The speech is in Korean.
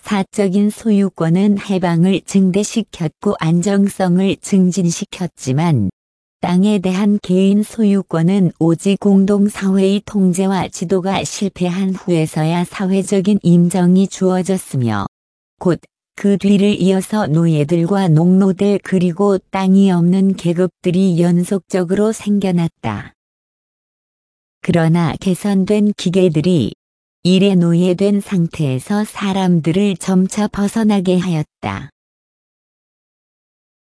사적인 소유권은 해방을 증대시켰고 안정성을 증진시켰지만 땅에 대한 개인 소유권은 오직 공동사회의 통제와 지도가 실패한 후에서야 사회적인 인정이 주어졌으며 곧 그 뒤를 이어서 노예들과 농노들 그리고 땅이 없는 계급들이 연속적으로 생겨났다. 그러나 개선된 기계들이 일에 노예된 상태에서 사람들을 점차 벗어나게 하였다.